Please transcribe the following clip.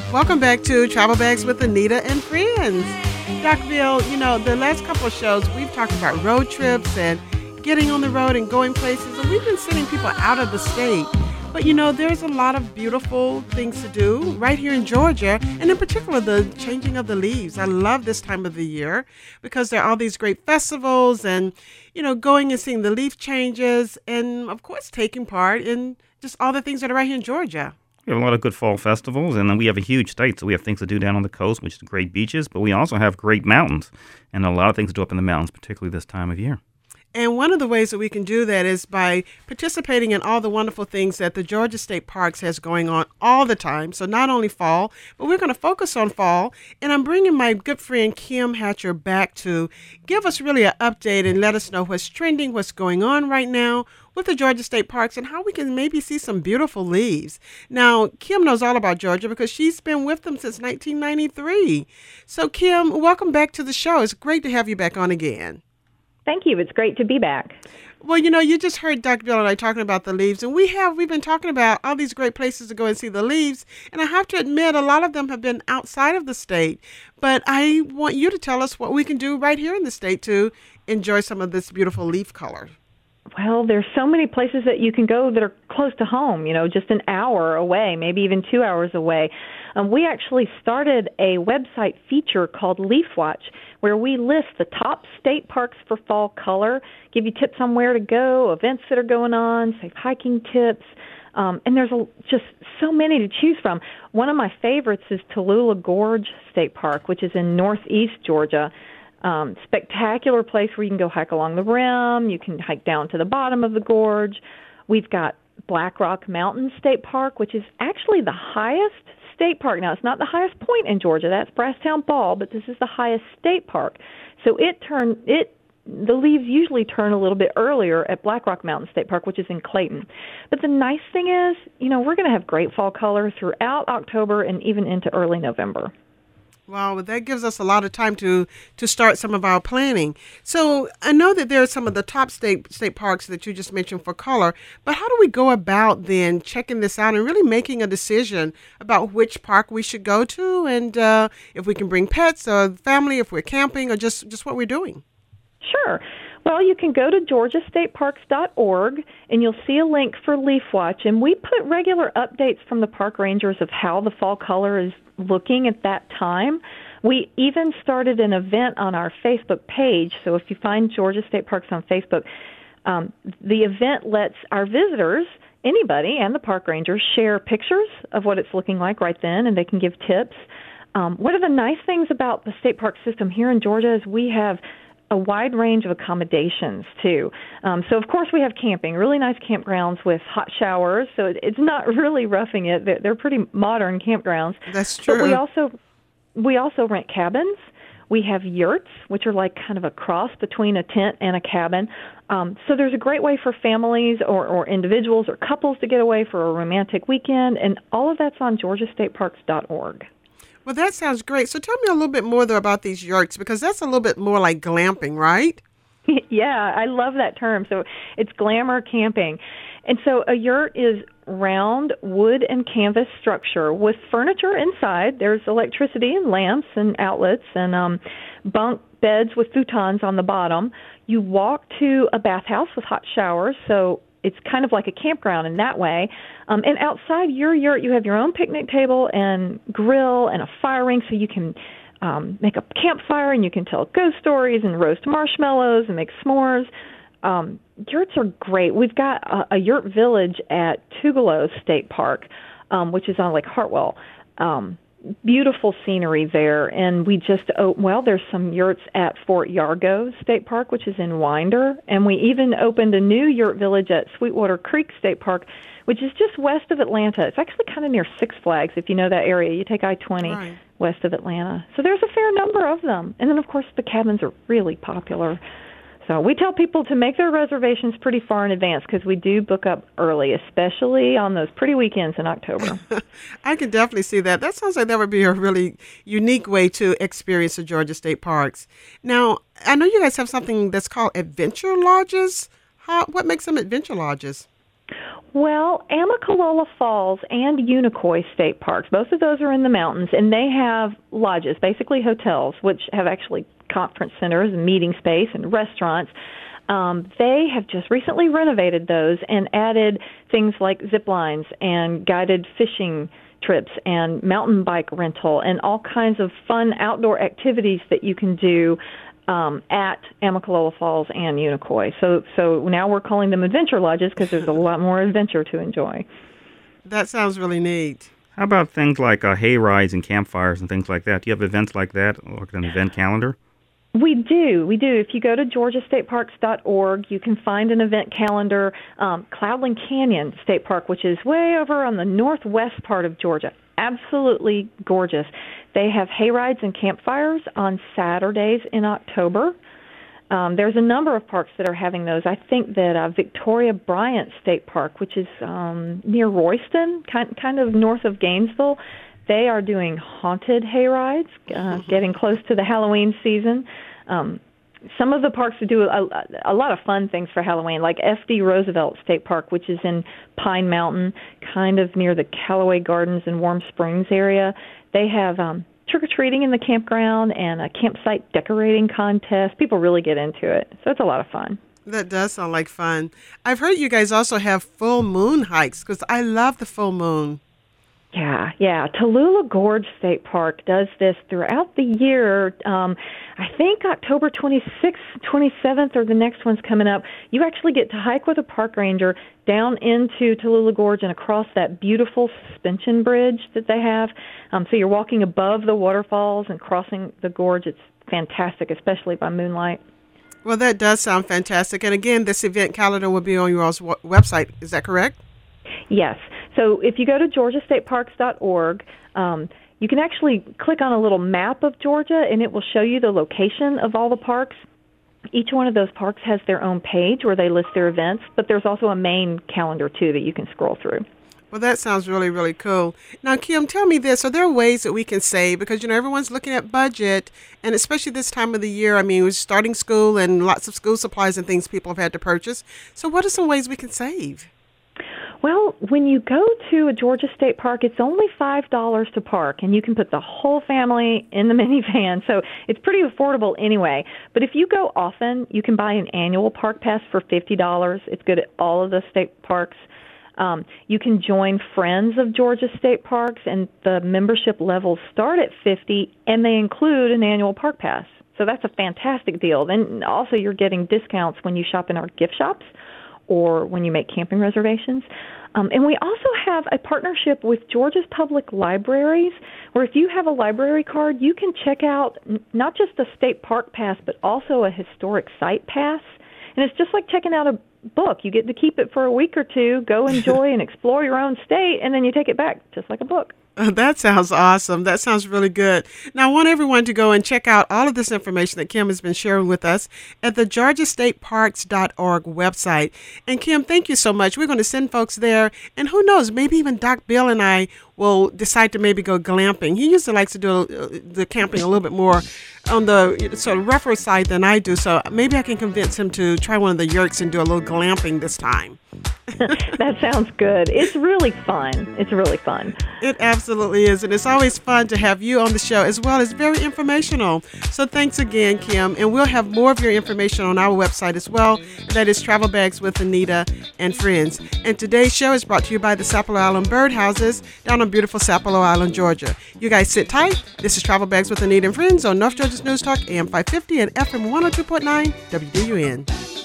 Welcome back to Travel Bags with Anita and Friends. Dr. Bill, the last couple of shows we've talked about road trips and getting on the road and going places, and we've been sending people out of the state. But, there's a lot of beautiful things to do right here in Georgia, and in particular, the changing of the leaves. I love this time of the year because there are all these great festivals and, going and seeing the leaf changes and, of course, taking part in just all the things that are right here in Georgia. We have a lot of good fall festivals, and then we have a huge state, so we have things to do down on the coast, which is great beaches, but we also have great mountains, and a lot of things to do up in the mountains, particularly this time of year. And one of the ways that we can do that is by participating in all the wonderful things that the Georgia State Parks has going on all the time. So not only fall, but we're going to focus on fall. And I'm bringing my good friend Kim Hatcher back to give us really an update and let us know what's trending, what's going on right now with the Georgia State Parks, and how we can maybe see some beautiful leaves. Now, Kim knows all about Georgia because she's been with them since 1993. So, Kim, welcome back to the show. It's great to have you back on again. Thank you. It's great to be back. Well, you just heard Dr. Bill and I talking about the leaves, and we've been talking about all these great places to go and see the leaves, and I have to admit a lot of them have been outside of the state, but I want you to tell us what we can do right here in the state to enjoy some of this beautiful leaf color. Well, there's so many places that you can go that are close to home, just an hour away, maybe even 2 hours away. We actually started a website feature called Leaf Watch, where we list the top state parks for fall color, give you tips on where to go, events that are going on, safe hiking tips, and there's just so many to choose from. One of my favorites is Tallulah Gorge State Park, which is in northeast Georgia. Spectacular place where you can go hike along the rim. You can hike down to the bottom of the gorge. We've got Black Rock Mountain State Park, which is actually the highest state park. Now, it's not the highest point in Georgia. That's Brasstown Ball, but this is the highest state park. So the leaves usually turn a little bit earlier at Black Rock Mountain State Park, which is in Clayton. But the nice thing is, we're going to have great fall color throughout October and even into early November. Wow, that gives us a lot of time to start some of our planning. So I know that there are some of the top state parks that you just mentioned for color, but how do we go about then checking this out and really making a decision about which park we should go to, and if we can bring pets or family, if we're camping, or just what we're doing? Sure. Well, you can go to georgiastateparks.org, and you'll see a link for Leaf Watch, and we put regular updates from the park rangers of how the fall color is looking at that time. We even started an event on our Facebook page, so if you find Georgia State Parks on Facebook, the event lets our visitors, anybody, and the park rangers share pictures of what it's looking like right then, and they can give tips. One of the nice things about the state park system here in Georgia is we have a wide range of accommodations, too. So, of course, we have camping, really nice campgrounds with hot showers, so it's not really roughing it. They're pretty modern campgrounds. That's true. But we also rent cabins. We have yurts, which are like kind of a cross between a tent and a cabin. So there's a great way for families or individuals or couples to get away for a romantic weekend, and all of that's on georgiastateparks.org. Well, that sounds great. So tell me a little bit more, though, about these yurts, because that's a little bit more like glamping, right? Yeah, I love that term. So it's glamour camping. And so a yurt is round wood and canvas structure with furniture inside. There's electricity and lamps and outlets and bunk beds with futons on the bottom. You walk to a bathhouse with hot showers, so it's kind of like a campground in that way. And outside your yurt, you have your own picnic table and grill and a fire ring, so you can make a campfire and you can tell ghost stories and roast marshmallows and make s'mores. Yurts are great. We've got a yurt village at Tougaloo State Park, which is on Lake Hartwell. Beautiful scenery there, and there's some yurts at Fort Yargo State Park, which is in Winder, and we even opened a new yurt village at Sweetwater Creek State Park, which is just west of Atlanta. It's actually kind of near Six Flags, if you know that area. You take I-20 west of Atlanta. So there's a fair number of them, and then, of course, the cabins are really popular. So we tell people to make their reservations pretty far in advance because we do book up early, especially on those pretty weekends in October. I can definitely see that. That sounds like that would be a really unique way to experience the Georgia State Parks. Now, I know you guys have something that's called adventure lodges. What makes them adventure lodges? Well, Amicalola Falls and Unicoi State Parks, both of those are in the mountains, and they have lodges, basically hotels, which have actually conference centers and meeting space and restaurants. They have just recently renovated those and added things like zip lines and guided fishing trips and mountain bike rental and all kinds of fun outdoor activities that you can do at Amicalola Falls and Unicoi. So now we're calling them adventure lodges because there's a lot more adventure to enjoy. That sounds really neat. How about things like hay rides and campfires and things like that? Do you have events like that, or an event calendar? We do. If you go to georgiastateparks.org, you can find an event calendar. Cloudland Canyon State Park, which is way over on the northwest part of Georgia, absolutely gorgeous. They have hay rides and campfires on Saturdays in October. There's a number of parks that are having those. I think that Victoria Bryant State Park, which is near Royston, kind of north of Gainesville, they are doing haunted hay rides, getting close to the Halloween season. Some of the parks do a lot of fun things for Halloween, like F.D. Roosevelt State Park, which is in Pine Mountain, kind of near the Callaway Gardens and Warm Springs area. They have trick-or-treating in the campground and a campsite decorating contest. People really get into it, so it's a lot of fun. That does sound like fun. I've heard you guys also have full moon hikes, because I love the full moon. Yeah. Tallulah Gorge State Park does this throughout the year. I think October 26th, 27th, or the next one's coming up. You actually get to hike with a park ranger down into Tallulah Gorge and across that beautiful suspension bridge that they have. So you're walking above the waterfalls and crossing the gorge. It's fantastic, especially by moonlight. Well, that does sound fantastic. And again, this event calendar will be on your all's website. Is that correct? Yes. So if you go to georgiastateparks.org, you can actually click on a little map of Georgia, and it will show you the location of all the parks. Each one of those parks has their own page where they list their events, but there's also a main calendar, too, that you can scroll through. Well, that sounds really, really cool. Now, Kim, tell me this. Are there ways that we can save? Because, everyone's looking at budget, and especially this time of the year. I mean, we're starting school and lots of school supplies and things people have had to purchase. So what are some ways we can save? Well, when you go to a Georgia State Park, it's only $5 to park, and you can put the whole family in the minivan, so it's pretty affordable anyway. But if you go often, you can buy an annual park pass for $50. It's good at all of the state parks. You can join Friends of Georgia State Parks, and the membership levels start at $50, and they include an annual park pass. So that's a fantastic deal. Then also you're getting discounts when you shop in our gift shops or when you make camping reservations. And we also have a partnership with Georgia's public libraries, where if you have a library card, you can check out not just a state park pass, but also a historic site pass. And it's just like checking out a book. You get to keep it for a week or two, go enjoy and explore your own state, and then you take it back, just like a book. That sounds awesome. That sounds really good. Now, I want everyone to go and check out all of this information that Kim has been sharing with us at the georgiastateparks.org website. And Kim, thank you so much. We're going to send folks there. And who knows, maybe even Doc Bill and I will decide to maybe go glamping. He usually likes to do the camping a little bit more on the sort of rougher side than I do. So maybe I can convince him to try one of the yurts and do a little glamping this time. That sounds good. It's really fun. It absolutely is. And it's always fun to have you on the show as well. It's very informational. So thanks again, Kim. And we'll have more of your information on our website as well. That is Travel Bags with Anita and Friends. And today's show is brought to you by the Sapelo Island Birdhouses down on beautiful Sapelo Island, Georgia. You guys sit tight. This is Travel Bags with Anita and Friends on North Georgia's News Talk, AM 550 and FM 102.9 WDUN.